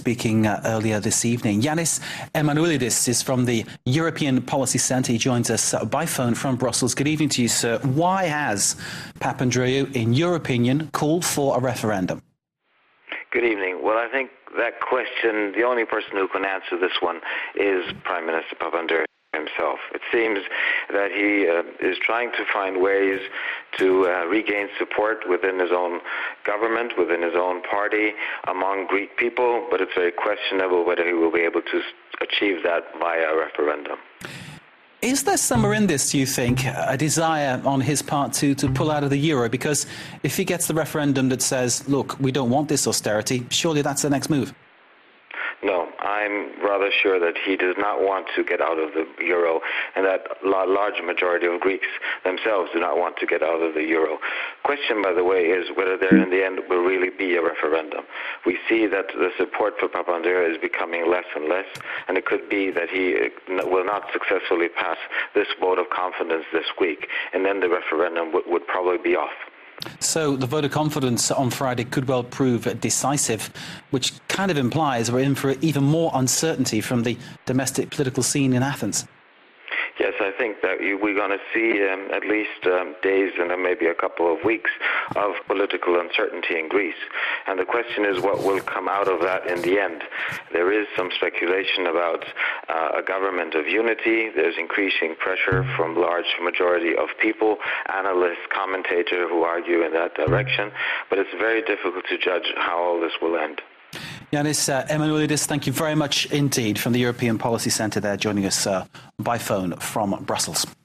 speaking earlier this evening. Yanis Emanuelidis is from the European Policy Centre. He joins us by phone from Brussels. Good evening to you, sir. Why has Papandreou, in your opinion, called for a referendum? Good evening. Well, I think that question, the only person who can answer this one is Prime Minister Papandreou himself. It seems that he is trying to find ways to regain support within his own government, within his own party, among Greek people, but it's very questionable whether he will be able to achieve that via a referendum. Is there somewhere in this, do you think, a desire on his part to pull out of the euro? Because if he gets the referendum that says, look, we don't want this austerity, surely that's the next move. No, I'm rather sure that he does not want to get out of the euro, and that large majority of Greeks themselves do not want to get out of the euro. Question, by the way, is whether there in the end will really be a referendum. We see that the support for Papandreou is becoming less and less, and it could be that he will not successfully pass this vote of confidence this week, and then the referendum would probably be off. So the vote of confidence on Friday could well prove decisive, which kind of implies we're in for even more uncertainty from the domestic political scene in Athens. Yes, I think that we're going to see at least days and then maybe a couple of weeks of political uncertainty in Greece. And the question is what will come out of that in the end. There is some speculation about a government of unity. There's increasing pressure from large majority of people, analysts, commentators who argue in that direction. But it's very difficult to judge how all this will end. Yanis Emanuelidis, thank you very much indeed from the European Policy Centre there, joining us by phone from Brussels.